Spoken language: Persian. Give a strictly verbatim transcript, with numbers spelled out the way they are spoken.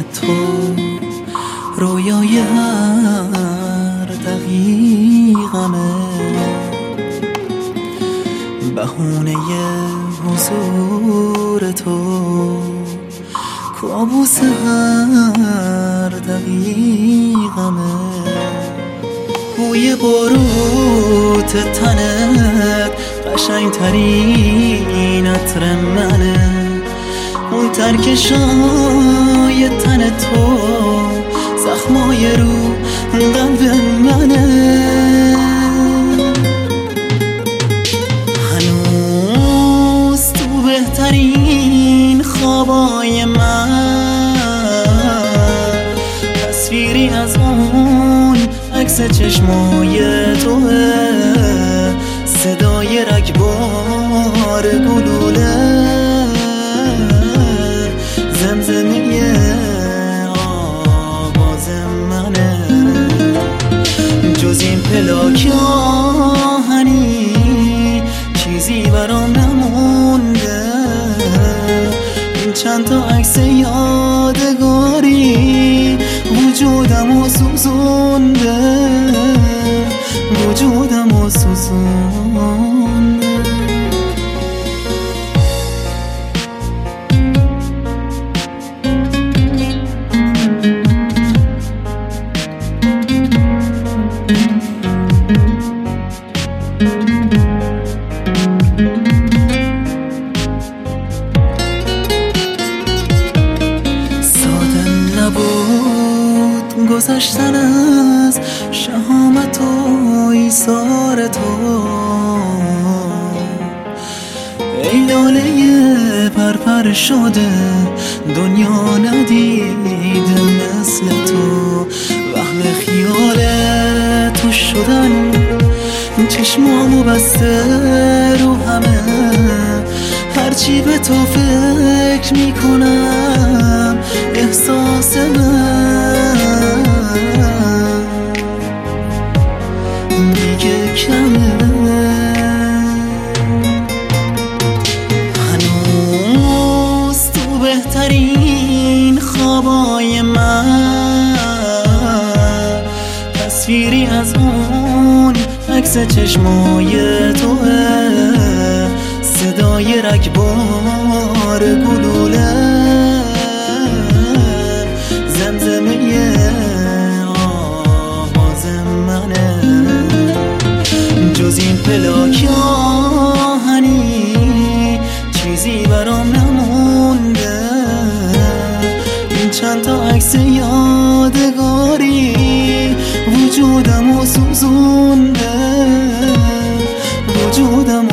تو رویای هر دقیقمه، بهونه حضور تو کابوس هر دقیقمه. بوی باروت تنت قشنگ ترین عطر منه، اون ترکشای تن تو زخمای رو قلب منه. هنوز تو بهترین خوابای من تصویری از اون عکس چشمای توه، صدای رگبار گلوله، زمزمه آواز منه. جز این پلاک آهنی چیزی برام نمونده، این چند تا عکس یادگاری وجودمو سوزونده، وجودمو سوزونده. گذشتن از شهامت و ایثار تو، ای لاله پرپر شده دنیا ندیده مثل تو. وهم خیال تو شدن چشمامو بسته رو همه، هرچی به تو فکر میکنم احساس من دیگه کمه. هنوز تو بهترین خوابای من تصویری از اون عکس چشمای توه، صدای رگبار گلوله، زمزمه آواز منه. جز این پلاک آهنی چیزی برام نمونده، این چند تا عکس یادگاری وجودمو سوزونده، وجودمو